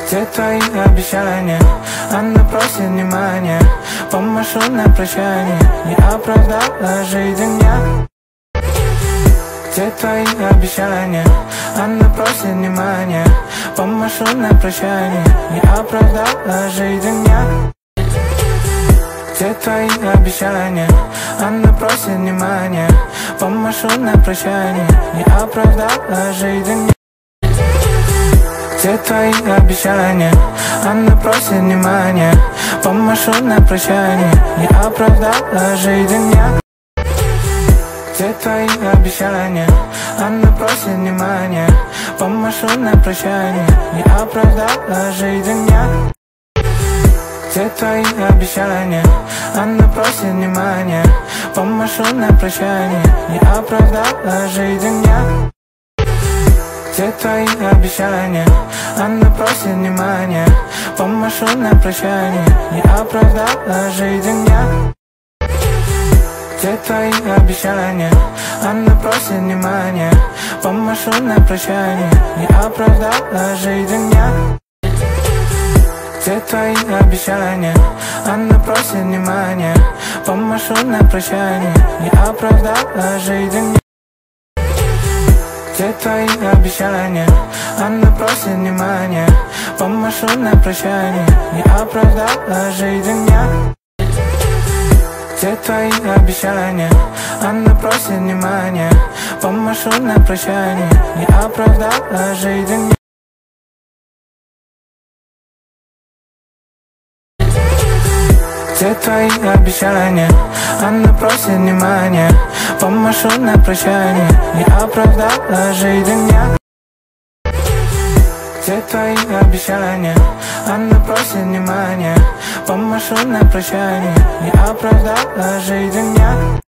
Где твои обещания? Она просит внимания. Помашу на прощание. Не оправдала жизнь я. Где твои обещания? Она просит внимания. Помашу на прощание. Не оправдала жизнь я. Где твои обещания? Она просит внимания. Помашу на прощание. Не оправдала жизнь я. Где твои обещания? Она просит внимания. Помашу на прощание. Не оправдала жизнь я. Где твои обещания? Она просит внимания. Помашу на прощание. Не оправдала жизнь я. Где твои обещания? Она просит внимания. Помашу на прощание. Не оправдала жизнь я. Где твои обещания? Она просит внимания. Помашу на прощание. Не оправдала жизнь я. Где твои обещания? Она просит внимания. Помашу на прощание. Не оправдала жизнь я. Где твои обещания? Она просит внимания. Помашу на прощание. Не оправдала жизнь я. Где твои обещания? Она просит внимания. Помашу на прощание. Не оправдала жизнь я. Где твои обещания? Она просит внимания. Помашу на прощание. Не оправдала жизнь я. Где твои обещания? Она просит внимания. Помашу на прощание. Не оправдала жизнь я. Где твои обещания? Она просит внимания. Помашу на прощание. Не оправдала жизнь я.